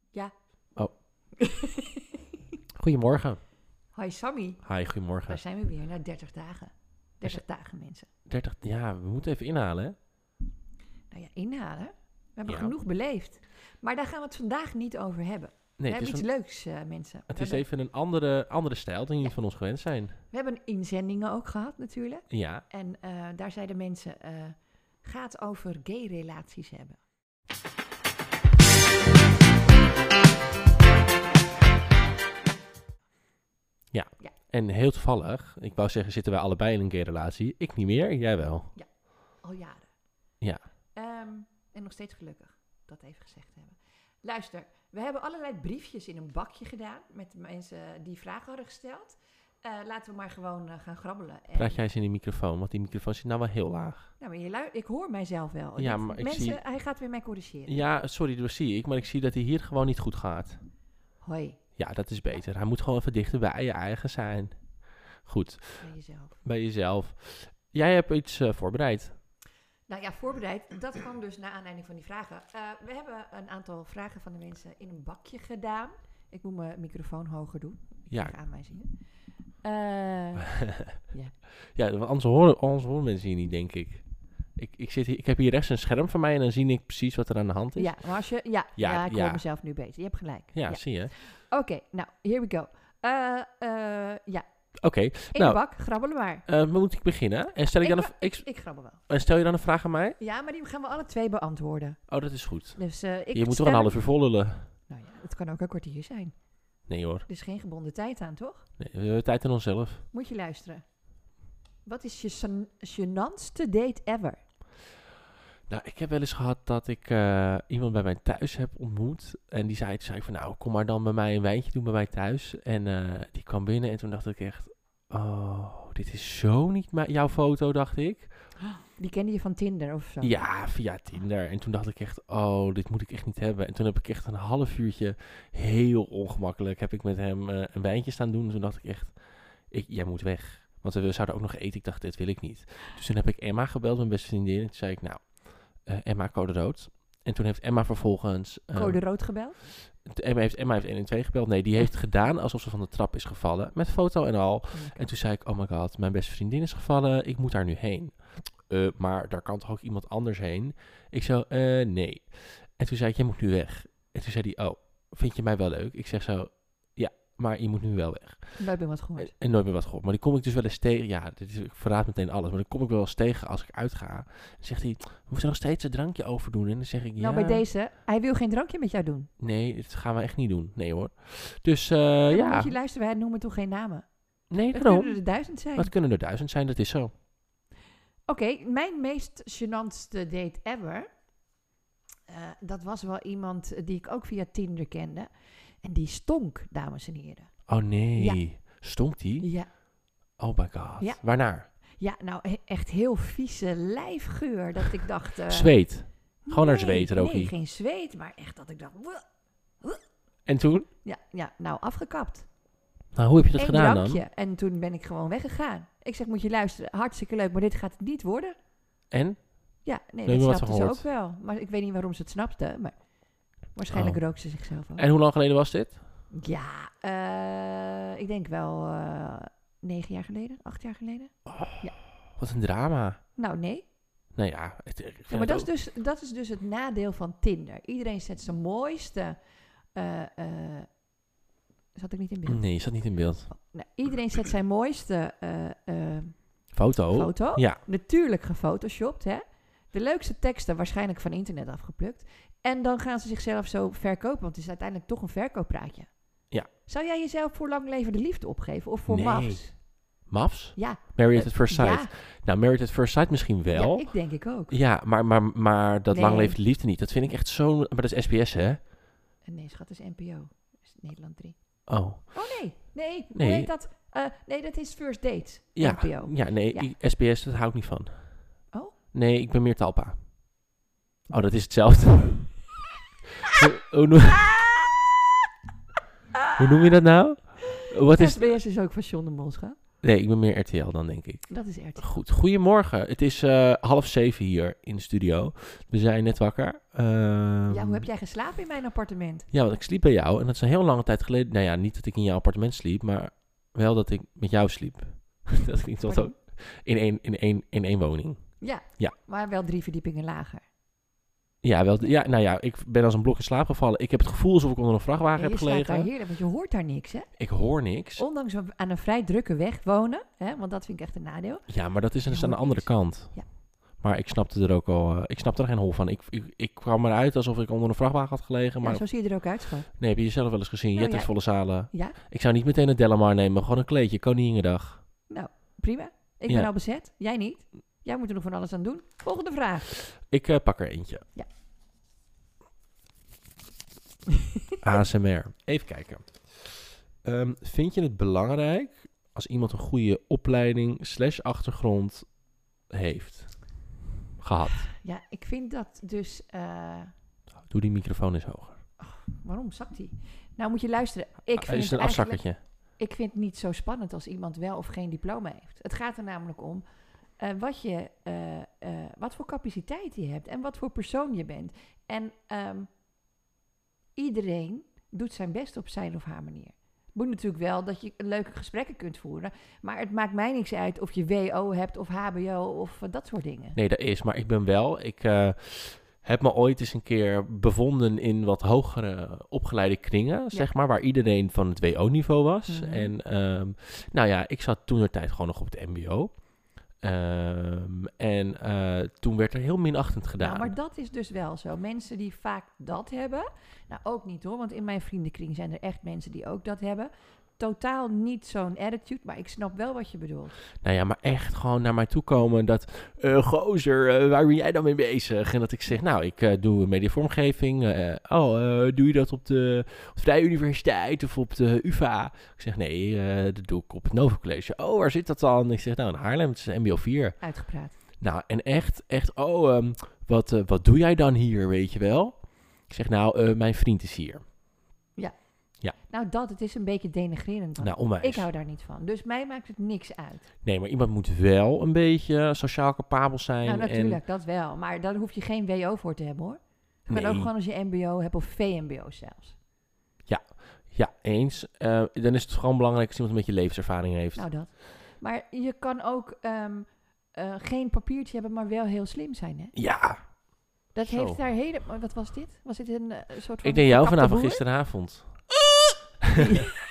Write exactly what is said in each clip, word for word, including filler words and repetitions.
Ja. Oh. Goedemorgen. Hoi Sammy. Hi, goedemorgen. Daar zijn we weer, na dertig dagen. dertig dagen, mensen. dertig, ja, we moeten even inhalen, hè? Nou ja, inhalen. We hebben Ja. genoeg beleefd. Maar daar gaan we het vandaag niet over hebben. Nee, we het hebben is, iets een, leuks, uh, mensen. het we, is hebben, even een andere, andere stijl dan jullie Ja. van ons gewend zijn. we hebben inzendingen ook gehad, natuurlijk. Ja. En uh, daar zeiden mensen, uh, ga het over gay-relaties hebben. Ja. Ja. En heel toevallig, ik wou zeggen, zitten wij allebei in een gay relatie. Ik niet meer, jij wel. Al jaren. Ja. Um, en nog steeds gelukkig, dat even gezegd hebben. Luister, we hebben allerlei briefjes in een bakje gedaan met mensen die vragen hadden gesteld. Uh, laten we maar gewoon uh, gaan grabbelen. En Praat jij eens in die microfoon, want die microfoon zit nou wel heel laag. nou, maar je lu- ik hoor mijzelf wel. Ja, Dit- maar ik mensen, zie- hij gaat weer mij corrigeren. Ja, sorry, dat zie ik, maar ik zie dat hij hier gewoon niet goed gaat. Hoi, Ja, dat is beter. Hij moet gewoon even dichter bij je eigen zijn. Goed, bij jezelf. bij jezelf. Jij hebt iets uh, voorbereid. Nou ja, voorbereid. Dat kwam dus naar aanleiding van die vragen. Uh, we hebben een aantal vragen van de mensen in een bakje gedaan. Ik moet mijn microfoon hoger doen. Ik Ja. krijg aanwijzingen. Uh, ja. Ja, want anders horen, anders horen mensen hier niet, denk ik. Ik, ik, zit hier, ik heb hier rechts een scherm van mij en dan zie ik precies wat er aan de hand is. Ja, maar als je... Ja, ja, Ja, ik ja. hoor mezelf nu beter. Je hebt gelijk. Ja, zie je. Oké, okay, nou, here we go. Uh, uh, ja, Oké, okay, in nou, de bak, grabbelen maar. uh, moet ik beginnen? En stel, ik ik, dan een, wa- ik, ik, ik grabbel wel. en stel je dan een vraag aan mij? Ja, maar die gaan we alle twee beantwoorden. Oh, dat is goed. Dus uh, ik Je moet stel... toch een half uur vollullen? Nou ja, het kan ook een kwartier zijn. Nee hoor, Er is geen gebonden tijd aan, toch? nee, we hebben tijd aan onszelf. Moet je luisteren. Wat is je san- gênantste date ever? Nou, ik heb wel eens gehad dat ik uh, iemand bij mij thuis heb ontmoet. En die zei, toen zei ik van, nou, kom maar dan bij mij een wijntje doen bij mij thuis. En uh, die kwam binnen en toen dacht ik echt, oh, dit is zo niet ma- jouw foto, dacht ik. Die kende je van Tinder of zo? Ja, via Tinder. En toen dacht ik echt, oh, dit moet ik echt niet hebben. En toen heb ik echt een half uurtje heel ongemakkelijk, heb ik met hem uh, een wijntje staan doen. En toen dacht ik echt, ik, jij moet weg. Want we zouden ook nog eten. Ik dacht, dit wil ik niet. Dus toen heb ik Emma gebeld, mijn beste vriendin. En toen zei ik, nou, uh, Emma, code rood. En toen heeft Emma vervolgens... Uh, Code rood gebeld? Emma heeft, Emma heeft één en twee gebeld. Nee, die heeft gedaan alsof ze van de trap is gevallen. Met foto en al. Okay. En toen zei ik, oh my god, mijn beste vriendin is gevallen. Ik moet daar nu heen. Uh, maar daar kan toch ook iemand anders heen? Ik zo, uh, nee. En toen zei ik, jij moet nu weg. En toen zei hij, oh, vind je mij wel leuk? Ik zeg zo, ja, maar je moet nu wel weg. Nooit meer wat gehoord. En, en nooit meer wat gehoord. Maar die kom ik dus wel eens tegen. Ja, dit is, ik verraad meteen alles. Maar dan kom ik wel eens tegen als ik uitga. Dan zegt hij, we moeten nog steeds een drankje overdoen. En dan zeg ik, ja. Nou, bij deze, hij wil geen drankje met jou doen. Nee, dat gaan we echt niet doen. Nee hoor. Dus uh, ja. Dan ja. moet je luisteren, wij noemen toch geen namen? Nee, Dat daarom. kunnen er duizend zijn. Dat kunnen er duizend zijn, dat is zo. Oké, okay, mijn meest gênantste date ever, uh, dat was wel iemand die ik ook via Tinder kende. En die stonk, dames en heren. Oh nee, Ja. Stonk die? Ja. Oh my god. Ja. Waarnaar? Ja, nou he- echt heel vieze lijfgeur, dat ik dacht... Uh, Zweet. Gewoon naar nee, zweet, Rocky. Nee, geen zweet, maar echt dat ik dacht... "Wuh." En toen? Ja, ja, nou, afgekapt. Nou, hoe heb je dat Eén gedaan drankje. dan? En toen ben ik gewoon weggegaan. Ik zeg, moet je luisteren, hartstikke leuk, maar dit gaat het niet worden. En? Ja, nee, Nee, dat wat snapte ze gehoord. ook wel. Maar ik weet niet waarom ze het snapte, maar waarschijnlijk Oh. rook ze zichzelf ook. En hoe lang geleden was dit? Ja, uh, ik denk wel uh, negen jaar geleden, acht jaar geleden. Oh, Ja. Wat een drama. Nou, nee. Nou ja, het, ik vind Ja, maar het dat is, ook- dus, dat is dus het nadeel van Tinder. Iedereen zet zijn mooiste... Uh, uh, zat ik niet in beeld? Nee, je zat niet in beeld. Nou, iedereen zet zijn mooiste uh, uh, Foto? foto. Ja. Natuurlijk gefotoshopt, hè. De leukste teksten waarschijnlijk van internet afgeplukt. En dan gaan ze zichzelf zo verkopen, want het is uiteindelijk toch een verkooppraatje. Ja. Zou jij jezelf voor lang leven de liefde opgeven of voor Nee. mafs? Mafs? Ja. Married Uh, at First Sight? Ja, Nou, Married at First Sight misschien wel. ja, ik denk ik ook. Ja, maar, maar, maar dat Nee. lang leeft de liefde niet. Dat vind ik echt zo... Maar dat is S B S, hè? Nee, schat, dat is N P O. Dat is Nederland drie. Oh. Oh nee, nee, Nee. hoe heet dat? Uh, nee, dat is First Date. Ja, N P O. ja nee, Ja. I- S B S, dat hou ik niet van. Oh? Nee, ik ben meer Talpa. Oh, dat is hetzelfde. hoe, hoe, noem, hoe noem je dat nou? Wat is... S B S is ook van John de Mol, schat. Nee, ik ben meer R T L dan, denk ik. Dat is R T L. Goed, goedemorgen. Het is uh, half zeven hier in de studio. We zijn net wakker. Um, Ja, hoe heb jij geslapen in mijn appartement? Ja, want ik sliep bij jou en dat is een heel lange tijd geleden. Nou ja, niet dat ik in jouw appartement sliep, maar wel dat ik met jou sliep. Dat klinkt wel zo. In één, in, één, in één woning. Ja, ja, maar wel drie verdiepingen lager. Ja, wel, ja, nou ja, ik ben als een blok in slaap gevallen. Ik heb het gevoel alsof ik onder een vrachtwagen ja, heb gelegen. Je slaapt daar heerlijk, want je hoort daar niks, hè? Ik hoor niks. Ondanks we aan een vrij drukke weg wonen, hè? Want dat vind ik echt een nadeel. Ja, maar dat is dus aan de andere niks. kant. Ja. Maar ik snapte er ook al, uh, ik snapte er geen hol van. Ik, ik, ik kwam eruit alsof ik onder een vrachtwagen had gelegen. Maar ja, zo zie je er ook uit, schat. Nee, heb je jezelf wel eens gezien? Nou, Je hebt volle zalen. Ja? Ik zou niet meteen een Delamar nemen, gewoon een kleedje, Koninginnedag. Nou, prima. Ik ja. ben al bezet, jij niet. Jij moet er nog van alles aan doen. Volgende vraag. Ik uh, pak er eentje. Ja. A S M R. Even kijken. Um, vind je het belangrijk als iemand een goede opleiding slash achtergrond heeft gehad? Ja, ik vind dat dus... Uh... Doe die microfoon eens hoger. Oh, waarom zakt die? Nou, moet je luisteren. Ik ah, vind is het een afzakkertje? Ik vind het niet zo spannend als iemand wel of geen diploma heeft. Het gaat er namelijk om uh, wat, je, uh, uh, wat voor capaciteit je hebt en wat voor persoon je bent. En um, iedereen doet zijn best op zijn of haar manier. Het moet natuurlijk wel dat je leuke gesprekken kunt voeren. Maar het maakt mij niks uit of je W O hebt of H B O of uh, dat soort dingen. Nee, dat is. Maar ik ben wel... Ik uh, heb me ooit eens een keer bevonden in wat hogere opgeleide kringen, ja. zeg maar. Waar iedereen van het W O-niveau was. Mm-hmm. En um, nou ja, ik zat toen de tijd gewoon nog op het M B O. Um, en uh, toen werd er heel minachtend gedaan. Nou, maar dat is dus wel zo. Mensen die vaak dat hebben... Nou, ook niet hoor, want in mijn vriendenkring zijn er echt mensen die ook dat hebben. Totaal niet zo'n attitude, maar ik snap wel wat je bedoelt. Nou ja, maar echt gewoon naar mij toe komen dat... Uh, gozer, uh, waar ben jij dan mee bezig? En dat ik zeg, nou, ik uh, doe mediavormgeving. Uh, oh, uh, doe je dat op de, op de Vrije Universiteit of op de U vA? Ik zeg, nee, uh, dat doe ik op het Nova College. Oh, waar zit dat dan? Ik zeg, nou, in Haarlem, het is M B O vier. Uitgepraat. Nou, en echt, echt, oh, um, wat, uh, wat doe jij dan hier, weet je wel? Ik zeg, nou, uh, mijn vriend is hier. Ja. Ja. Nou, dat, het is een beetje denigrerend. Dan. Nou, onwijs. Ik hou daar niet van. Dus mij maakt het niks uit. Nee, maar iemand moet wel een beetje sociaal capabel zijn. Nou, natuurlijk, en... dat wel. Maar daar hoef je geen W O voor te hebben, hoor. Het kan nee. ook gewoon als je M B O hebt of V M B O zelfs. Ja, ja, eens. Uh, dan is het gewoon belangrijk als iemand een beetje levenservaring heeft. Nou, dat. Maar je kan ook um, uh, geen papiertje hebben, maar wel heel slim zijn, hè? Ja. Dat Zo. heeft daar hele... Wat was dit? Was dit een uh, soort van... Ik deed jou vanavond boer? gisteravond. Ja,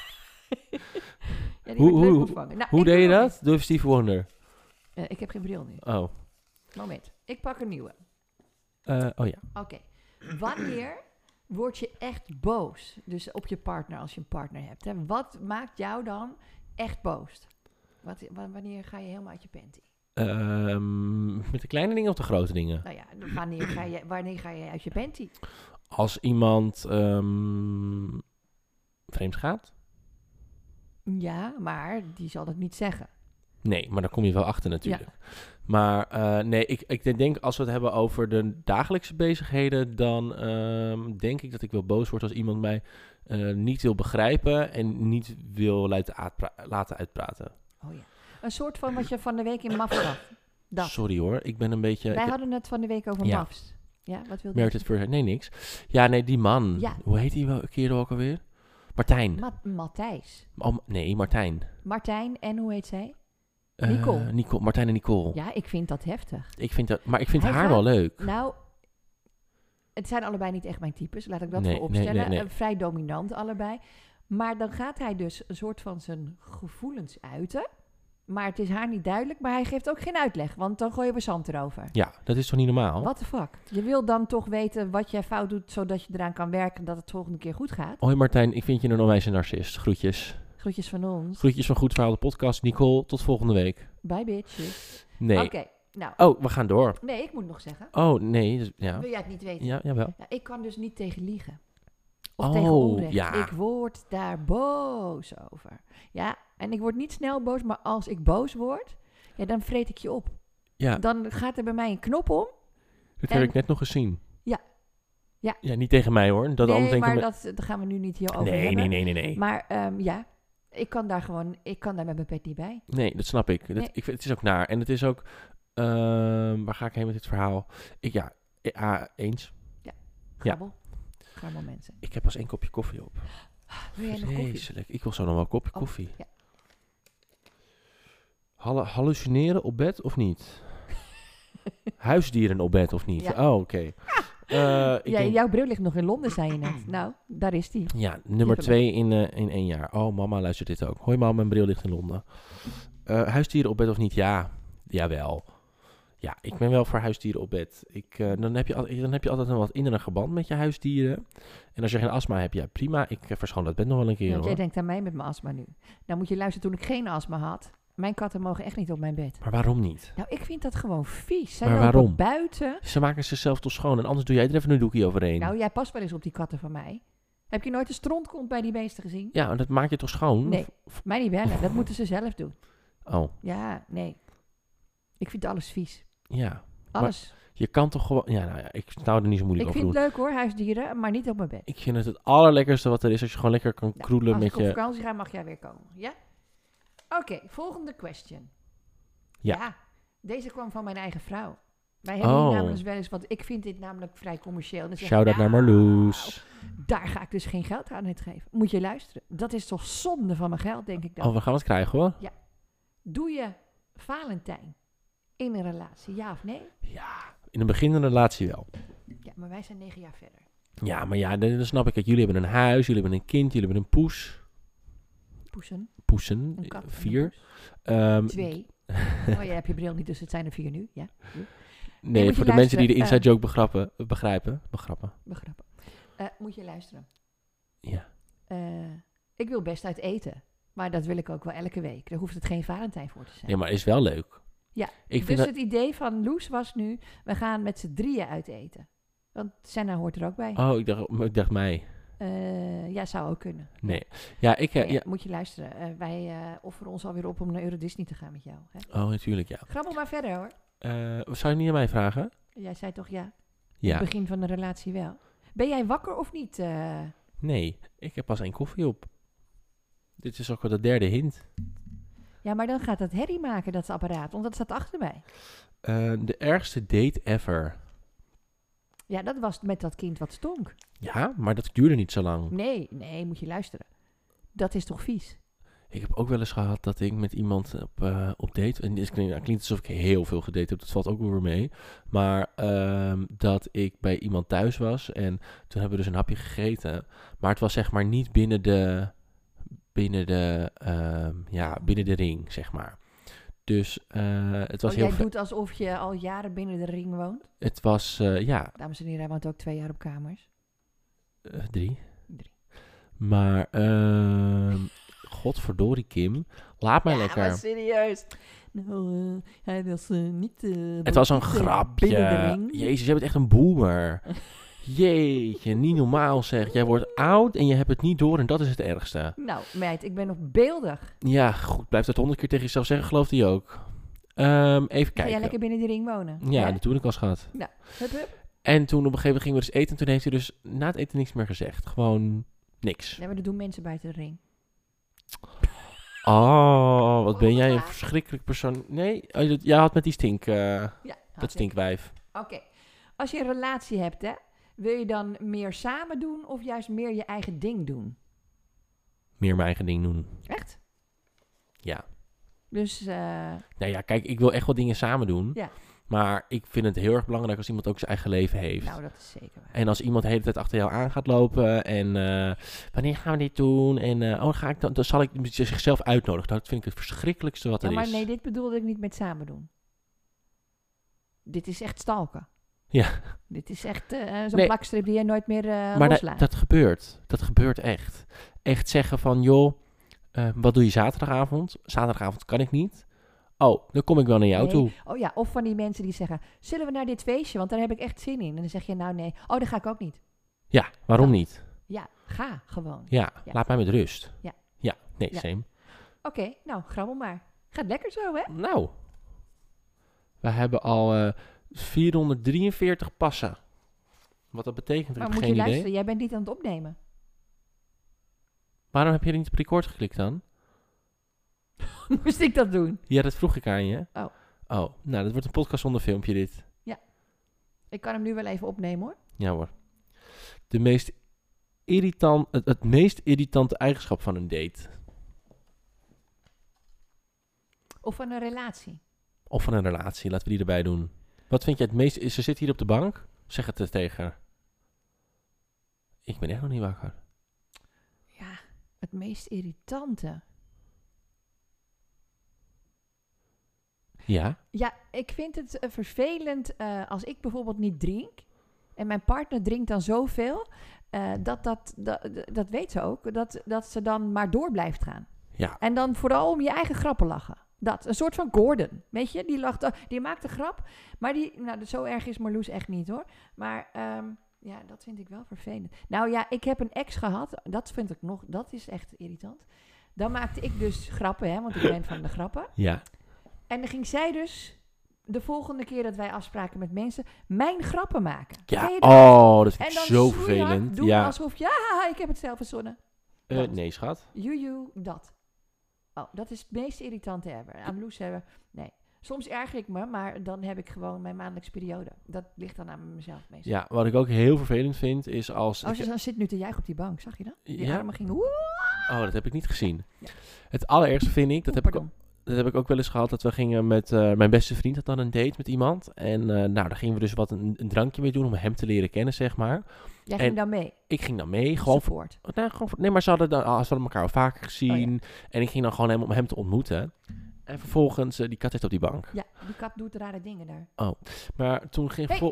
die hoe hoe leuk ontvangen. Nou, hoe deed je dat? Moment. Doe even Steve Wonder. Uh, ik heb geen bril nu. Oh. Moment. Ik pak een nieuwe. Uh, oh ja. Oké. Okay. Wanneer word je echt boos? Dus op je partner, als je een partner hebt. Hè? Wat maakt jou dan echt boos? Wat, w- wanneer ga je helemaal uit je panty? Um, met de kleine dingen of de grote dingen? Nou ja, wanneer ga je, wanneer ga je uit je panty? Als iemand um, vreemd gaat? Ja, maar die zal dat niet zeggen. Nee, maar daar kom je wel achter natuurlijk. Ja. Maar uh, nee, ik, ik denk als we het hebben over de dagelijkse bezigheden, dan um, denk ik dat ik wel boos word als iemand mij uh, niet wil begrijpen en niet wil laten, uitpra- laten uitpraten. Oh ja. Een soort van wat je van de week in M A F had. Dat. Sorry hoor, ik ben een beetje... Wij ik, hadden het van de week over ja. M A F's. Ja, wat wilde Merit je? it first. Nee, niks. Ja, nee, die man. Ja. Hoe heet die wel, keer ook alweer? Martijn. Ma- Matthijs. Oh, nee, Martijn. Martijn en hoe heet zij? Uh, Nicole. Nicole. Martijn en Nicole. Ja, ik vind dat heftig. Ik vind dat, maar ik vind Hij haar gaat, wel leuk. Nou, het zijn allebei niet echt mijn types. Laat ik dat Nee, voor opstellen. nee, nee, nee. Uh, vrij dominant allebei. Maar dan gaat hij dus een soort van zijn gevoelens uiten. Maar het is haar niet duidelijk. Maar hij geeft ook geen uitleg. Want dan gooien we zand erover. Ja, dat is toch niet normaal? What the fuck? Je wil dan toch weten wat jij fout doet. Zodat je eraan kan werken dat het volgende keer goed gaat. Hoi Martijn, ik vind je een onwijs narcist. Groetjes. Groetjes van ons. Groetjes van Goed Verhaal de podcast. Nicole, tot volgende week. Bye bitches. Nee. Oké, okay, nou. Oh, we gaan door. Nee, ik moet nog zeggen. Oh, nee. Dus, ja. Wil jij het niet weten? Ja, jawel. Ja, ik kan dus niet tegen liegen. Of oh, tegen onrecht. Ja. Ik word daar boos over. Ja, en ik word niet snel boos, maar als ik boos word, ja, dan vreet ik je op. Ja. Dan gaat er bij mij een knop om. Dat en... heb ik net nog gezien. Ja. Ja. Ja, niet tegen mij hoor. Dat nee, denk maar me... dat, dat gaan we nu niet hier over nee, hebben. Nee, nee, nee, nee. Maar um, ja, Ik kan daar gewoon, ik kan daar met mijn pet niet bij. Nee, dat snap ik. Dat, Nee. ik vind, het is ook naar. En het is ook... ehm, waar ga ik heen met dit verhaal? Ik, ja, ja, eens. Grabbel. Grabbel mensen. Ik heb pas één kopje koffie op. Wil jij nog koffie? Vreselijk. Ik wil zo nog wel een kopje Oh, koffie. ja. Hallu- hallucineren op bed of niet? Huisdieren op bed of niet? Ja. Oh, oké. Eh, ik Ja, denk- jouw bril ligt nog in Londen, zei je net. Nou, daar is die. Ja, nummer hem twee in, eh, in één jaar. Oh, mama luistert dit ook. Hoi mama, mijn bril ligt in Londen. Eh, huisdieren op bed of niet? Ja, jawel. Ja, ik ben wel voor huisdieren op bed. Ik, eh, dan, heb je al, dan heb je altijd een wat innige band met je huisdieren. En als je geen astma hebt, ja prima. Ik uh, verschoon dat bed nog wel een keer Want jij hoor. denkt aan mij met mijn astma nu. Nou moet je luisteren, toen ik geen astma had. Mijn katten mogen echt niet op mijn bed. Maar waarom niet? Nou, ik vind dat gewoon vies. Zij Maar lopen waarom? buiten. Ze maken zichzelf toch schoon en anders doe jij er even een doekje overheen. Nou, jij past wel eens op die katten van mij. Heb je nooit een strontkont bij die beesten gezien? Ja, en dat maak je toch schoon? Nee, mij niet bellen. Dat moeten ze zelf doen. Oh, Ja, nee. Ik vind alles vies. ja. Alles. Je kan toch gewoon... Ja, nou ja, ik zou er niet zo Ik moeilijk vind over het doen. leuk hoor, huisdieren, maar niet op mijn bed. Ik vind het het allerlekkerste wat er is als je gewoon lekker kan Nou, kroelen als met ik op je... vakantie ga, mag jij weer komen. Ja? Oké, volgende question. Ja. Deze kwam van mijn eigen vrouw. Wij hebben Oh. hier namelijk wel eens, want ik vind dit namelijk vrij commercieel. En dan zeg ik, Shout-out naar nou, Marloes. daar ga ik dus geen geld aan uitgeven. Moet je luisteren. Dat is toch zonde van mijn geld, denk ik dan. Oh, we gaan het krijgen hoor. Doe je Valentijn in een relatie, ja of nee? Ja, in een beginnende relatie wel. Ja, maar wij zijn negen jaar verder. Ja, maar ja, dan dan snap ik het. Jullie hebben een huis, jullie hebben een kind, jullie hebben een poes. Poesen, Poesen, een kat. en een vier. poes. Ehm, Twee. Oh, jij hebt je bril niet, dus het zijn er vier nu. Ja, nee, moet je voor de mensen die de luisteren, inside eh, joke begrappen, begrijpen. Begrappen. begrepen. Eh, moet je luisteren. Ja. Eh, ik wil best uit eten. Maar dat wil ik ook wel elke week. Daar hoeft het geen Valentijn voor te zijn. Ja, maar is wel leuk. Ja, Ik vind dus dat... het idee van Loes was nu, we gaan met z'n drieën uit eten. Want Senna hoort er ook bij. Oh, ik dacht, ik dacht mij. Eh, ja, zou ook kunnen. Nee. Ja, ik... eh, Maar ja, ja. moet je luisteren. Eh, wij eh, offeren ons alweer op om naar Euro Disney te gaan met jou. Hè? Oh, natuurlijk, ja. Grabbel maar verder hoor. Eh, zou je niet aan mij vragen? Jij zei toch ja? Ja. Het begin van de relatie wel. Ben jij wakker of niet? eh? Nee, ik heb pas één koffie op. Dit is ook wel de derde hint. Ja, maar dan gaat dat herrie maken, dat apparaat. Want dat staat achter mij. Eh, de ergste date ever. Ja, dat was met dat kind wat stonk. Ja, maar dat duurde niet zo lang. Nee, nee, moet je luisteren. Dat is toch vies? Ik heb ook wel eens gehad dat ik met iemand op, eh, op date... En dit klinkt, klinkt alsof ik heel veel gedate heb. Dat valt ook wel weer mee. Maar ehm, dat ik bij iemand thuis was. En toen hebben we dus een hapje gegeten. Maar het was zeg maar niet binnen de... Binnen de... ehm, ja, binnen de ring, zeg maar. Dus eh, het was Oh, heel... jij ve- doet alsof je al jaren binnen de ring woont. Het was, eh, ja... Dames en heren, hij woont ook twee jaar op kamers. eh, drie. Drie. Maar... ehm godverdorie, Kim. Laat mij ja, lekker. maar serieus. Nou, eh, hij was eh, niet... eh, Het was een niet, eh, binnen de grapje. ring. Jezus, jij bent echt een boomer. Jeetje, niet normaal zeg. Jij wordt oud en je hebt het niet door en dat is het ergste. Nou, meid, ik ben nog beeldig. Ja, goed. Blijf dat honderd keer tegen jezelf zeggen, gelooft hij ook. Ehm, even Ga kijken. jij lekker binnen die ring wonen? Ja, Hè? dat toen ik al gehad. Hup, hup. En toen op een gegeven moment gingen we dus eten en toen heeft hij dus na het eten niks meer gezegd. Gewoon niks. Nee, maar dat doen mensen buiten de ring. Oh, wat ben jij een verschrikkelijk persoon. Nee, oh, dat- jij had met die stink, eh, Ja, dat had ik. stinkwijf. Oké. Als je een relatie hebt, hè, wil je dan meer samen doen of juist meer je eigen ding doen? Meer mijn eigen ding doen. Echt? Ja. Dus, eh, Nou ja, kijk, ik wil echt wel dingen samen doen. Ja. Maar ik vind het heel erg belangrijk als iemand ook zijn eigen leven heeft. nou, dat is zeker waar. En als iemand de hele tijd achter jou aan gaat lopen en eh, wanneer gaan we dit doen? En eh, oh, ga ik dan, dan zal ik zichzelf uitnodigen. Dat vind ik het verschrikkelijkste wat Ja, er maar is. nee, dit bedoelde ik niet met samen doen. Dit is echt stalken. Ja. Dit is echt eh, zo'n Nee. plakstrip die je nooit meer eh maar da- loslaat. dat gebeurt. Dat gebeurt echt. Echt zeggen van, joh, eh, wat doe je zaterdagavond? Zaterdagavond kan ik niet. Oh, dan kom ik wel naar jou Nee. toe. Oh ja, of van die mensen die zeggen, zullen we naar dit feestje? Want daar heb ik echt zin in. En dan zeg je, nou nee. Oh, daar ga ik ook niet. Ja, waarom Ja. niet? Ja, ga gewoon. Ja, Ja. laat mij met rust. Ja. Ja, nee, Ja. same. Oké, nou, grabbel maar. Gaat lekker zo, hè? Nou, we hebben al eh, vierhonderddrieënveertig passen. Wat dat betekent, ik Maar heb moet geen je idee. luisteren, jij bent niet aan het opnemen. Waarom heb je er niet op record geklikt dan? Moest ik dat doen? Ja, dat vroeg ik aan je. Oh. Oh, nou, dat wordt een podcast zonder filmpje dit. Ik kan hem nu wel even opnemen hoor. Ja hoor. De meest irritant, het, het meest irritante eigenschap van een date. Of van een relatie. Of van een relatie, laten we die erbij doen. Wat vind jij het meest... Ze zit hier op de bank. Zeg het er tegen haar. Ik ben echt nog niet wakker. Ja, het meest irritante. Ja? Ja, ik vind het uh, vervelend uh, als ik bijvoorbeeld niet drink. En mijn partner drinkt dan zoveel. Uh, dat, dat, dat, dat weet ze ook. Dat, dat ze dan maar door blijft gaan. Ja. En dan vooral om je eigen grappen lachen. Dat, een soort van Gordon. Weet je, die, lacht, die maakt een grap. Maar die, nou, zo erg is Marloes echt niet hoor. Maar um, ja, dat vind ik wel vervelend. Nou ja, ik heb een ex gehad. Dat vind ik nog, dat is echt irritant. Dan maakte ik dus grappen, hè, want ik ben van de grappen. Ja. En dan ging zij dus de volgende keer dat wij afspraken met mensen mijn grappen maken. Ja, dat? oh, dat vind ik en dan zo snoeihard vervelend. doen Ja. alsof, ja, ik heb het zelf verzonnen. Uh, nee, schat. Joejoe, dat. Oh, dat is het meest irritante ever. Aan Loes hebben, nee. Soms erger ik me, maar dan heb ik gewoon mijn maandelijkse periode. Dat ligt dan aan mezelf meestal. Ja, wat ik ook heel vervelend vind is als... Oh, ik, ze zit nu te juichen op die bank, zag je dat? Die ja? armen gingen... Woe! Oh, dat heb ik niet gezien. Ja. Het allerergste vind ik, dat Oeh, heb ik, pardon. dat heb ik ook wel eens gehad, dat we gingen met... Uh, mijn beste vriend had dan een date met iemand. En uh, nou, daar gingen we dus wat een, een drankje mee doen om hem te leren kennen, zeg maar. Jij en ging dan mee? Ik ging dan mee, gewoon... Support. Voor, nee, gewoon voor, nee, maar ze hadden, dan, ze hadden elkaar al vaker gezien. Oh, ja. En ik ging dan gewoon hem om hem te ontmoeten. En vervolgens, uh, die kat zit op die bank. Ja, die kat doet rare dingen daar. Oh, maar toen ging... Hey. Vol...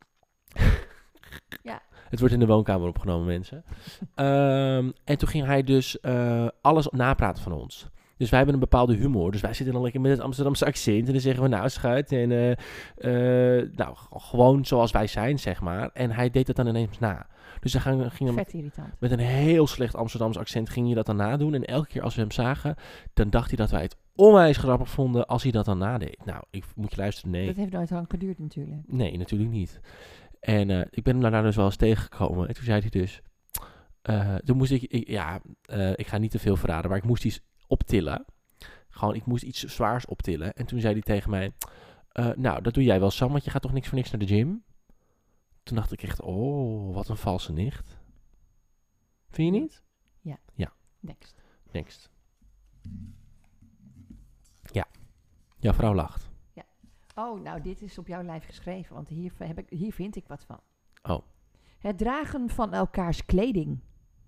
ja. Het wordt in de woonkamer opgenomen, mensen. um, en toen ging hij dus uh, alles napraten van ons. Dus wij hebben een bepaalde humor. Dus wij zitten dan lekker met het Amsterdamse accent. En dan zeggen we, nou schat. En uh, uh, nou, gewoon zoals wij zijn, zeg maar. En hij deed dat dan ineens na. Dus hij ging, ging Vet met, irritant. met een heel slecht Amsterdamse accent ging je dat dan nadoen. En elke keer als we hem zagen, dan dacht hij dat wij het onwijs grappig vonden als hij dat dan nadeed. Nou, ik moet je luisteren, nee. Dat heeft nooit lang geduurd natuurlijk. Nee, natuurlijk niet. En uh, ik ben hem daarna dus wel eens tegengekomen. En toen zei hij dus... Uh, toen moest ik... ik ja, uh, ik ga niet te veel verraden, maar ik moest iets optillen. Gewoon, ik moest iets zwaars optillen. En toen zei hij tegen mij... Uh, nou, dat doe jij wel, Sam, want je gaat toch niks voor niks naar de gym? Toen dacht ik echt... Oh, wat een valse nicht. Vind je niet? Ja. Ja. Next. Next. Ja. Jouw vrouw lacht. Oh, nou, dit is op jouw lijf geschreven, want hier, heb ik, hier vind ik wat van. Oh. Het dragen van elkaars kleding.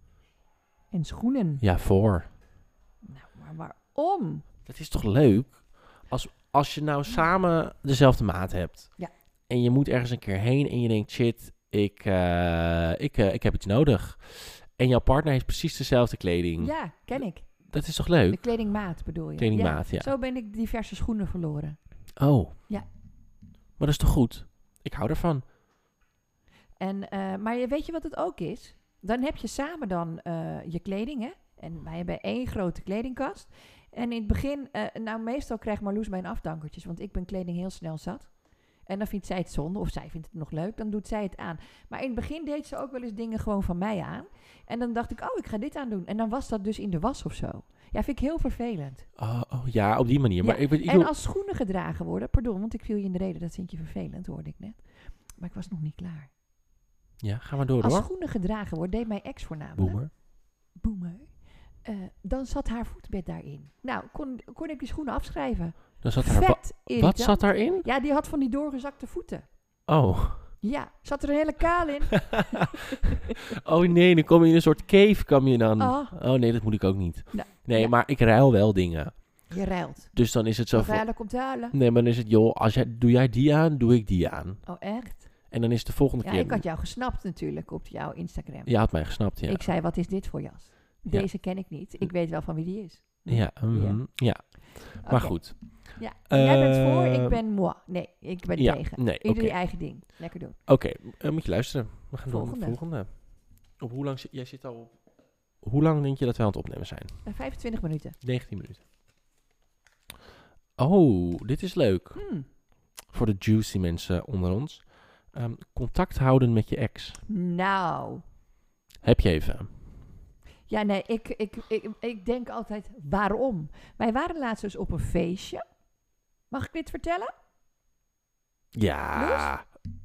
En schoenen. Ja, voor. Nou, maar waarom? Dat is toch leuk? Als, als je nou samen dezelfde maat hebt. Ja. En je moet ergens een keer heen en je denkt, shit, ik, uh, ik, uh, ik heb iets nodig. En jouw partner heeft precies dezelfde kleding. Ja, ken ik. Dat is toch leuk? De kledingmaat bedoel je? Kledingmaat, ja. ja. Zo ben ik diverse schoenen verloren. Oh. Ja. Maar dat is toch goed? Ik hou ervan. En, uh, maar je, weet je wat het ook is? Dan heb je samen dan uh, je kleding, hè? En wij hebben één grote kledingkast. En in het begin, uh, nou meestal krijgt Marloes mijn afdankertjes, want ik ben kleding heel snel zat. En dan vindt zij het zonde, of zij vindt het nog leuk, dan doet zij het aan. Maar in het begin deed ze ook wel eens dingen gewoon van mij aan. En dan dacht ik, oh, ik ga dit aan doen. En dan was dat dus in de was of zo. Ja, vind ik heel vervelend. Oh, oh ja, op die manier. Ja. Maar ik, ik, ik en wil... als schoenen gedragen worden, pardon, want ik viel je in de reden, dat vind je vervelend, hoorde ik net. Maar ik was nog niet klaar. Ja, ga maar door Als hoor. schoenen gedragen worden, deed mijn ex voornamelijk. Boomer. Boomer. Uh, dan zat haar voetbed daarin. Nou, kon, kon ik die schoenen afschrijven. Dan zat haar Vet wa- Wat zat daarin? Ja, die had van die doorgezakte voeten. Oh. Ja, zat er een hele kaal in. Oh nee, dan kom je in een soort cave, kom je dan. Oh, oh nee, dat moet ik ook niet. Nou, nee, ja. maar ik ruil wel dingen. Je ruilt. Dus dan is het zo Of van... ruilen komt huilen. Nee, maar dan is het, joh, als jij, doe jij die aan, doe ik die aan. Oh, echt? En dan is het de volgende Ja, keer... ik had jou gesnapt natuurlijk op jouw Instagram. Je had mij gesnapt, ja. Ik zei, wat is dit voor jas? Deze ja. ken ik niet. Ik weet wel van wie die is. Ja, mm-hmm, ja. ja. Maar okay. goed. Ja. Uh, jij bent voor, ik uh, ben moi. Nee, ik ben ja, tegen. Nee, Ieder okay. je eigen ding. Lekker doen. Oké, okay, uh, moet je luisteren. We gaan volgende. door naar de volgende. Op hoe lang zit... Jij zit al op... Hoe lang denk je dat wij aan het opnemen zijn? Uh, vijfentwintig minuten. negentien minuten. Oh, dit is leuk. Hmm. Voor de juicy mensen onder ons. Um, contact houden met je ex. Nou. Heb je even? Ja, nee, ik, ik, ik, ik denk altijd, waarom? Wij waren laatst dus op een feestje. Mag ik dit vertellen? Ja.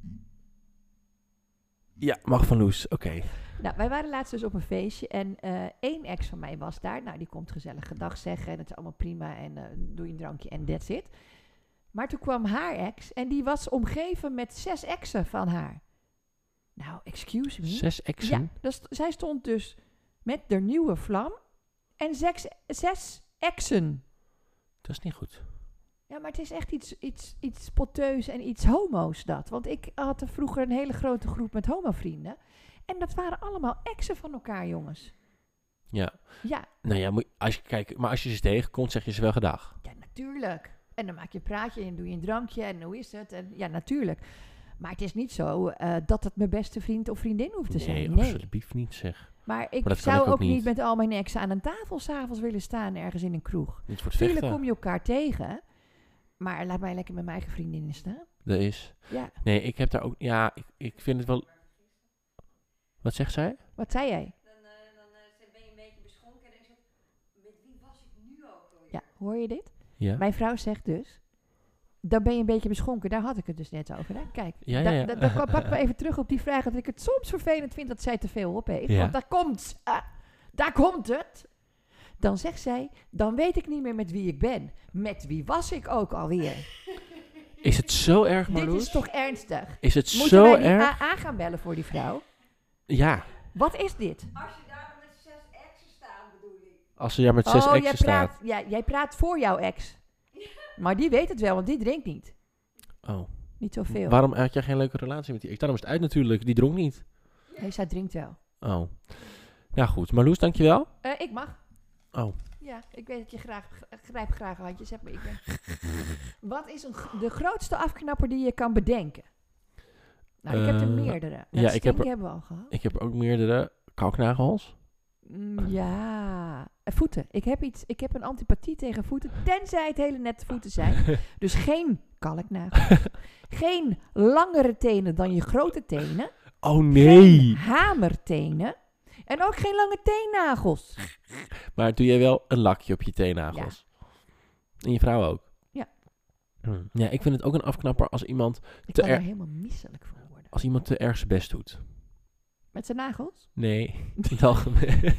Ja, mag van Loes. Oké. Okay. Nou, wij waren laatst dus op een feestje en uh, één ex van mij was daar. Nou, die komt gezellig gedag zeggen en het is allemaal prima en uh, doe je een drankje en that's it. Maar toen kwam haar ex en die was omgeven met zes exen van haar. Nou, excuse me. Zes exen? Ja, dus, zij stond dus met de nieuwe vlam en zes, zes exen. Dat is niet goed. Ja, maar het is echt iets, iets, iets spoteus en iets homo's dat. Want ik had er vroeger een hele grote groep met homovrienden. En dat waren allemaal exen van elkaar, jongens. Ja. Ja. Nou ja, moet, als je, kijk, maar als je ze tegenkomt, zeg je ze wel gedag. Ja, natuurlijk. En dan maak je een praatje en doe je een drankje en hoe is het? En, ja, natuurlijk. Maar het is niet zo uh, dat het mijn beste vriend of vriendin hoeft te nee, zijn. Nee, absoluut niet, zeg. Maar ik maar zou ik ook, ook niet. niet met al mijn exen aan een tafel 's avonds willen staan ergens in een kroeg. Niet voor het Tuurlijk vechten. kom je elkaar tegen, maar laat mij lekker met mijn eigen vriendinnen staan. Dat is. Ja. Nee, ik heb daar ook... Ja, ik, ik vind het wel... Wat zegt zij? Wat zei jij? Dan, uh, dan uh, ben je een beetje beschonken en dan zeg je, met wie was ik nu ook alweer? Ja, hoor je dit? Ja. Mijn vrouw zegt dus, dan ben je een beetje beschonken. Daar had ik het dus net over. Hè? Kijk, Ja, ja, ja. da, da, dan pakken we even terug op die vraag dat ik het soms vervelend vind dat zij te veel op heeft. Ja. Want daar komt, uh, daar komt het. Dan zegt zij, dan weet ik niet meer met wie ik ben. Met wie was ik ook alweer? Is het zo erg, Marloes? Dit is toch ernstig? Is het Moeten zo wij die erg? A A gaan bellen voor die vrouw? Ja. Wat is dit? Als je daar dan met zes exen staat, bedoel ik. Als ze daar met zes oh, exen jij staat. praat, ja, jij praat voor jouw ex. Maar die weet het wel, want die drinkt niet. Oh. Niet zoveel. Waarom had jij geen leuke relatie met die ex? Daarom is het uit natuurlijk. Die dronk niet. Nee, zij drinkt wel. Oh. Nou goed. Marloes, dankjewel. Uh, ik mag. Oh. Ja, ik weet dat je graag, grijp graag handjes hebt, maar ik ben... Wat is een, de grootste afknapper die je kan bedenken? Nou, ik heb er Uh, meerdere. ja, Ja, ik heb er- hebben we al gehad. Ik heb ook meerdere kalknagels. Mm, ja, Uh, voeten. Ik heb, iets, ik heb een antipathie tegen voeten, tenzij het hele nette voeten zijn. Dus geen kalknagels. Geen langere tenen dan je grote tenen. Oh nee. Geen hamertenen. En ook geen lange teennagels. Maar doe jij wel een lakje op je teennagels? En je vrouw ook? Ja. Hm. Ja, ik vind het ook een afknapper als iemand Ik te, kan er er, helemaal misselijk van worden. als iemand te erg zijn best doet. Met zijn nagels? Nee, in het algemeen.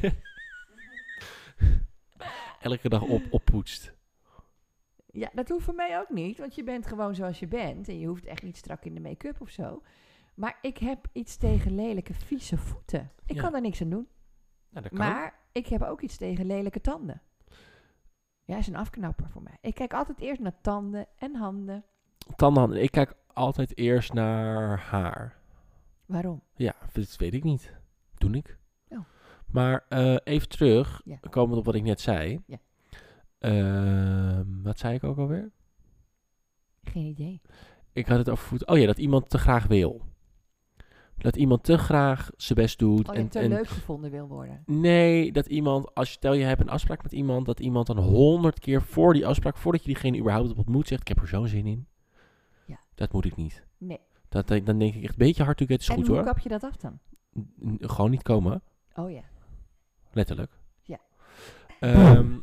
Elke dag op, oppoetst. Ja, dat hoeft voor mij ook niet, want je bent gewoon zoals je bent. En je hoeft echt niet strak in de make-up of zo. Maar ik heb iets tegen lelijke, vieze voeten. Ik Ja. kan daar niks aan doen. Ja, dat kan. Maar ik heb ook iets tegen lelijke tanden. Ja, is een afknapper voor mij. Ik kijk altijd eerst naar tanden en handen. Tanden, ik kijk altijd eerst naar haar. Waarom? Ja, dat weet ik niet. Doe ik. Oh. Maar uh, even terug, Ja. komend op wat ik net zei. Ja. Uh, wat zei ik ook alweer? Geen idee. Ik had het over voet. Oh ja, dat iemand te graag wil. Dat iemand te graag zijn best doet. Oh, je en, te en leuk gevonden wil worden. Nee, dat iemand, als je stel je hebt een afspraak met iemand, dat iemand dan honderd keer voor die afspraak, voordat je diegene überhaupt op ontmoet, zegt: ik heb er zo'n zin in. Ja. Dat moet ik niet. Nee. Dat, dan denk ik echt een beetje hard to get is En goed hoe hoor. kap je dat af dan? N- Gewoon niet komen, Oh ja. letterlijk. Ja. Um,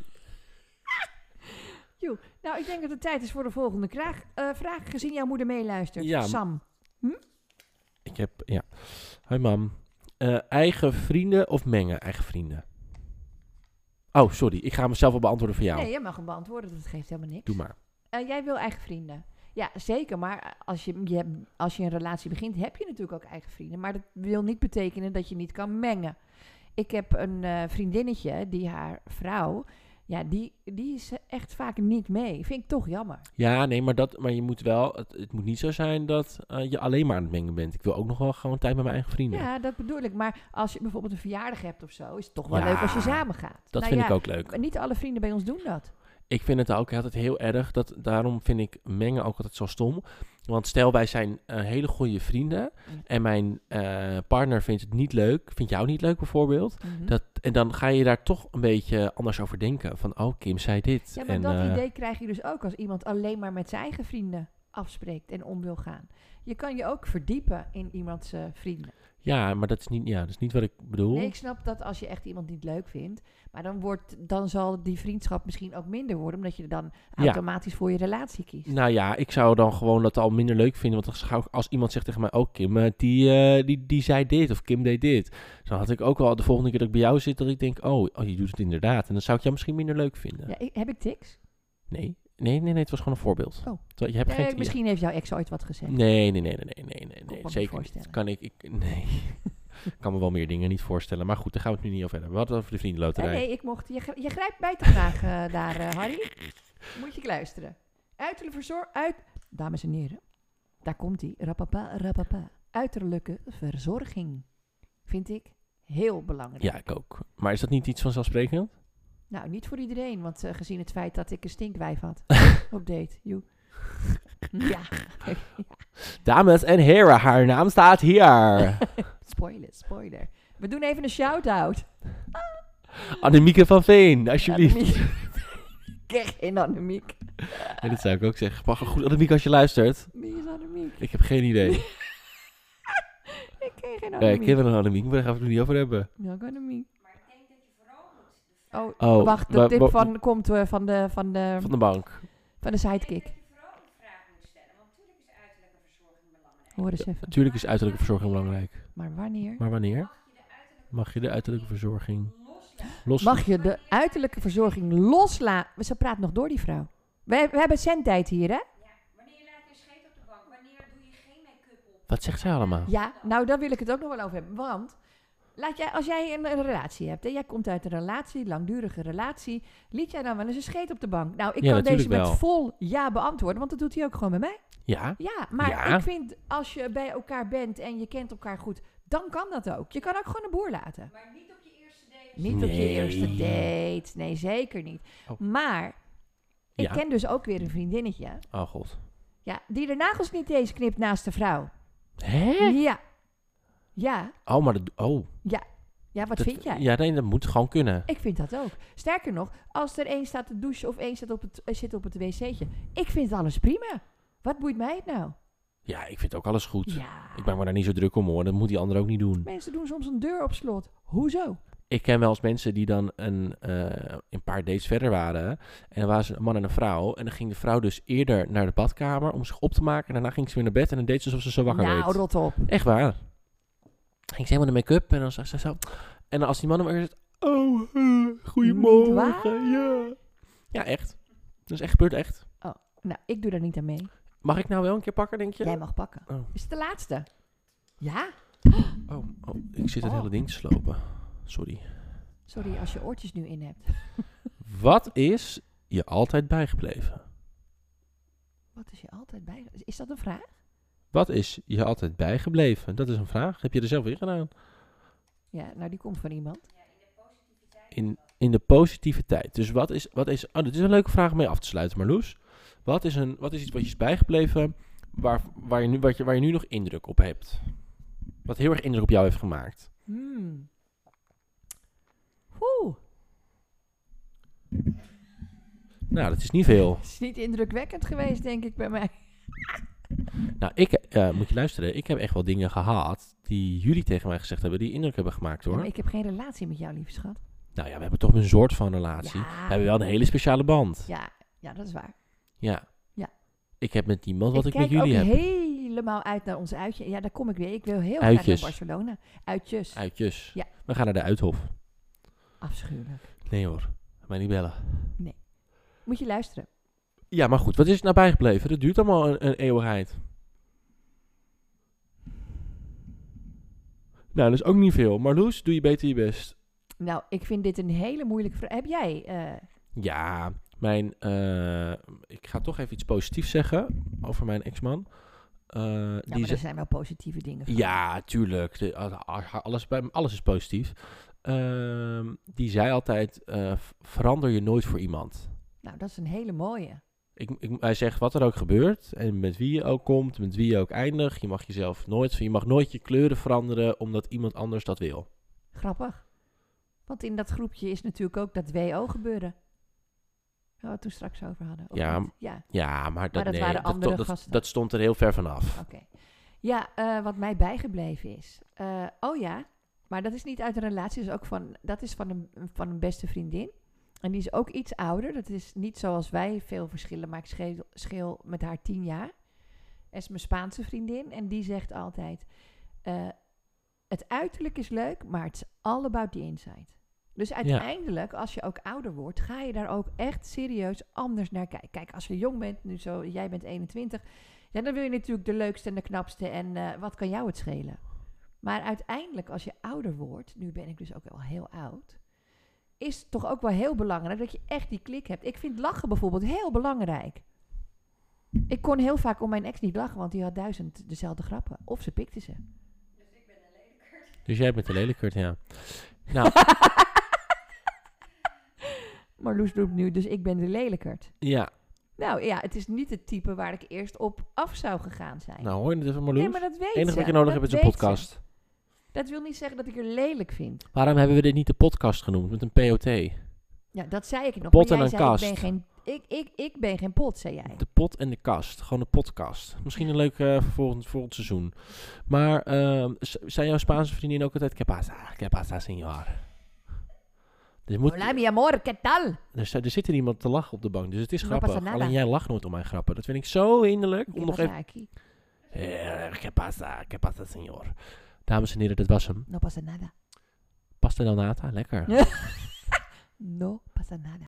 Jo, nou, ik denk dat het tijd is voor de volgende vraag. Uh, vraag gezien jouw moeder meeluistert. Ja, Sam. ik heb, ja. Hoi mam. Uh, eigen vrienden of mengen eigen vrienden? Oh, sorry. Ik ga mezelf wel beantwoorden voor jou. Nee, jij mag hem beantwoorden. Dat geeft helemaal niks. Doe maar. Uh, jij wil eigen vrienden. Ja, zeker. Maar als je, je, als je een relatie begint, heb je natuurlijk ook eigen vrienden. Maar dat wil niet betekenen dat je niet kan mengen. Ik heb een uh, vriendinnetje die haar vrouw... Ja, die, die is echt vaak niet mee. Vind ik toch jammer. Ja, nee, maar, dat, maar je moet wel... Het, het moet niet zo zijn dat uh, je alleen maar aan het mengen bent. Ik wil ook nog wel gewoon tijd met mijn eigen vrienden. Ja, dat bedoel ik. Maar als je bijvoorbeeld een verjaardag hebt of zo... is het toch wel Ja, leuk als je samen gaat. Dat nou vind ja, ik ook leuk. Niet alle vrienden bij ons doen dat. Ik vind het ook altijd heel erg. Dat, daarom vind ik mengen ook altijd zo stom. Want stel, wij zijn uh, hele goede vrienden. Mm. En mijn uh, partner vindt het niet leuk. Vindt jou niet leuk bijvoorbeeld. Mm-hmm. Dat, en dan ga je daar toch een beetje anders over denken. Van, oh, Kim zei dit. Ja, maar en, dat uh, idee krijg je dus ook als iemand alleen maar met zijn eigen vrienden afspreekt en om wil gaan. Je kan je ook verdiepen in iemands uh, vrienden. Ja, maar dat is niet, ja, dat is niet wat ik bedoel. Nee, ik snap dat als je echt iemand niet leuk vindt. Maar dan, wordt, dan zal die vriendschap misschien ook minder worden. Omdat je dan Ja. automatisch voor je relatie kiest. Nou ja, ik zou dan gewoon dat al minder leuk vinden. Want als, gauw- als iemand zegt tegen mij... Oh, Kim, eh, die, eh, die, die zei dit. Of Kim deed dit. Dan had ik ook wel de volgende keer dat ik bij jou zit... Dat ik denk, oh, oh je doet het inderdaad. En dan zou ik jou misschien minder leuk vinden. Ja, ik- heb ik tics? Nee. Nee, nee, nee. Het was gewoon een voorbeeld. Oh. Terwijl Je hebt Nee, geen... misschien heeft jouw ex ooit wat gezegd. Nee, nee, nee, nee, nee, nee, nee, me nee niet zeker voorstellen. niet. Kan ik, ik, nee. Ik kan me wel meer dingen niet voorstellen. Maar goed, daar gaan we het nu niet over hebben. We hadden het over de Nee, vriendenloterij. nee, ik mocht. Je, gr- je grijpt mij te graag eh, daar, eh, Harry. Moet je luisteren. Uiterlijke verzorg... Uit... Dames en heren. Daar komt hij. Rapapa, rapapa. Uiterlijke verzorging. Vind ik heel belangrijk. Ja, ik ook. Maar is dat niet iets vanzelfsprekend? Nou, niet voor iedereen. Want eh, gezien het feit dat ik een stinkwijf had. Op date. Joe. Ja. Dames en heren, haar naam staat hier. Spoiler, spoiler. We doen even een shout-out. Annemieke van Veen, alsjeblieft. Annemiek. Ik krijg geen Annemiek. Nee, dat zou ik ook zeggen. Maar goed, Annemieke, als je luistert. Wie is Annemiek? Ik heb geen idee. Ik kreeg geen Nee, Annemiek. ik ken wel een Annemiek, maar daar gaan we het nu niet over hebben. Welke Annemiek? Maar ik denk dat je vooral moet de vraag... Oh, Oh, wacht. De wa- tip wa- van, komt eh, van, de, van, de, Van de bank. van de Ik denk sidekick. dat je vooral de vraag moet stellen. Want natuurlijk is uiterlijke verzorging belangrijk. Hoor eens even. Natuurlijk is uiterlijke verzorging belangrijk. Maar wanneer? Maar wanneer Mag je de uiterlijke mag je de uiterlijke verzorging loslaten? los? Mag je de uiterlijke verzorging loslaten? Ze praat nog door, die vrouw. We, we hebben zendtijd hier, hè? Ja, wanneer laat je scheet op de bank? Wanneer doe je geen make-up op? Wat zegt zij allemaal? Ja, nou, daar wil ik het ook nog wel over hebben. Want laat jij, als jij een, een relatie hebt, en jij komt uit een relatie, langdurige relatie, liet jij dan wel eens een scheet op de bank? Nou, ik Ja, kan deze natuurlijk met wel. vol ja beantwoorden, want dat doet hij ook gewoon bij mij. Ja? Ja, maar Ja. ik vind als je bij elkaar bent en je kent elkaar goed, dan kan dat ook. Je kan ook gewoon een boer laten. Maar niet op je eerste date. Niet op je Nee. eerste date. Nee, zeker niet. Oh. Maar ik Ja. ken dus ook weer een vriendinnetje. Oh god. Ja, die de nagels niet eens knipt naast de vrouw. Hè? Ja. Ja. Oh, maar dat... Oh. Ja, wat Dat- vind jij? Ja, nee, dat moet gewoon kunnen. Ik vind dat ook. Sterker nog, als er één staat te douchen of één staat op het, eh, zit op het wc'tje. Ik vind alles prima. Wat boeit mij het nou? Ja, ik vind ook alles goed. Ja. Ik maak me daar niet zo druk om hoor. Dat moet die ander ook niet doen. Mensen doen soms een deur op slot. Hoezo? Ik ken wel eens mensen die dan een, eh, een paar dates verder waren. En dan waren ze een man en een vrouw. En dan ging de vrouw dus eerder naar de badkamer om zich op te maken. En daarna ging ze weer naar bed en dan deed ze alsof ze zo wakker Nou, werd. rot op. Echt waar. Ging ze helemaal de make-up en dan zei ze zo. En dan als die man hem weer zegt. Oh, uh, goedemorgen. waar? Ja. Ja, echt. Dat is echt gebeurd, echt. Nou, ik doe daar niet aan mee. Mag ik nou wel een keer pakken, denk je? Jij mag pakken. Oh. Is het de laatste? Ja? Oh, oh, ik zit het Oh. hele ding te slopen. Sorry. Sorry als je oortjes nu in hebt. Wat is je altijd bijgebleven? Wat is je altijd bij? Is dat een vraag? Wat is je altijd bijgebleven? Dat is een vraag. Heb je er zelf weer gedaan? Ja, nou die komt van iemand. In, in de positiviteit. Dus wat is, wat is... Oh, dit is een leuke vraag om mee af te sluiten, Marloes. Wat is, een, wat is iets wat je is bijgebleven waar, waar, je nu, wat je, waar je nu nog indruk op hebt? Wat heel erg indruk op jou heeft gemaakt? Hmm. Oeh, Nou, dat is niet veel. het is niet indrukwekkend geweest, denk ik, bij mij. Nou, ik, eh, moet je luisteren. Ik heb echt wel dingen gehad die jullie tegen mij gezegd hebben, die indruk hebben gemaakt, Ja, hoor. maar ik heb geen relatie met jou, lieve schat. Nou ja, we hebben toch een soort van relatie. Ja. We hebben wel een hele speciale band. Ja, ja, dat is waar. Ja. Ja. Ik heb met niemand wat ik, ik met kijk jullie ook heb. helemaal uit naar ons uitje. Ja, daar kom ik weer. Ik wil heel Uitjes. graag naar Barcelona. Uitjes. Uitjes. Ja. We gaan naar de Uithof. Afschuwelijk. Nee hoor, mij niet bellen. Moet je luisteren. Ja, maar goed, wat is er nou bijgebleven? Dat duurt allemaal een, een eeuwigheid. Nou, dat is ook niet veel. Marloes, doe je beter je best. Nou, ik vind dit een hele moeilijke vraag. Heb jij... eh, Ja, mijn... eh, ik ga toch even iets positiefs zeggen over mijn ex-man. Eh, ja, die maar ze- er zijn wel positieve dingen van. Ja, tuurlijk. De- alles, bij, alles is positief. Ehm, die zei altijd, eh, v- verander je nooit voor iemand. Nou, dat is een hele mooie. Ik, ik, hij zegt wat er ook gebeurt en met wie je ook komt, met wie je ook eindigt. Je mag jezelf nooit, je mag nooit je kleuren veranderen omdat iemand anders dat wil. Grappig. Want in dat groepje is natuurlijk ook dat W O gebeuren. Waar we het toen straks over hadden. of Ja, niet? Ja, Ja, maar dat, dat nee, waren dat, andere dat, gasten. dat stond er heel ver vanaf. oké. Ja, eh, wat mij bijgebleven is. Eh, oh ja, maar dat is niet uit een relatie. Dat is ook van, dat is van, een, van een beste vriendin. En die is ook iets ouder. Dat is niet zoals wij veel verschillen, maar ik scheel, scheel met haar tien jaar. Dat is mijn Spaanse vriendin. En die zegt altijd, uh, het uiterlijk is leuk, maar het is all about the inside. Dus uiteindelijk, als je ook ouder wordt, ga je daar ook echt serieus anders naar kijken. Kijk, als je jong bent, nu zo, jij bent eenentwintig, ja, dan wil je natuurlijk de leukste en de knapste en uh, wat kan jou het schelen? Maar uiteindelijk, als je ouder wordt, nu ben ik dus ook wel heel oud, is het toch ook wel heel belangrijk dat je echt die klik hebt. Ik vind lachen bijvoorbeeld heel belangrijk. Ik kon heel vaak om mijn ex niet lachen, want die had duizend dezelfde grappen. Of ze pikte ze. Dus ik ben een lelijkert. Dus jij bent de lelijkert, ja. Nou, Marloes doet nu, dus ik ben de lelijkert. ja. Nou ja, het is niet het type waar ik eerst op af zou gegaan zijn. Nou, hoor je het even, Marloes? Nee, maar dat weet Het enige ze. wat je nodig Dat hebt is een weet ze. podcast. Dat wil niet zeggen dat ik er lelijk vind. Waarom hebben we dit niet de podcast genoemd met een P O T? Ja, dat zei ik nog. Pot maar en jij een zei, kast. Ik ben, geen, ik, ik, ik ben geen pot, zei jij. De pot en de kast. Gewoon een podcast. Misschien een leuke uh, voor volgend, volgend seizoen. Maar uh, zijn jouw Spaanse vriendin ook altijd... ¿Qué pasa? ¿Qué pasa, señor? Dus moet, Hola, mi amor, ¿qué tal? er, er zit er iemand te lachen op de bank. Dus het is No grappig. pasa nada. Alleen jij lacht nooit om mijn grappen. Dat vind ik zo hinderlijk. ¿Qué Om nog pasa even... aquí? Eh, ¿Qué pasa? ¿Qué pasa, señor? Dames en heren, dit was hem. No pasa nada. Pasta del nata. Lekker. No pasa nada.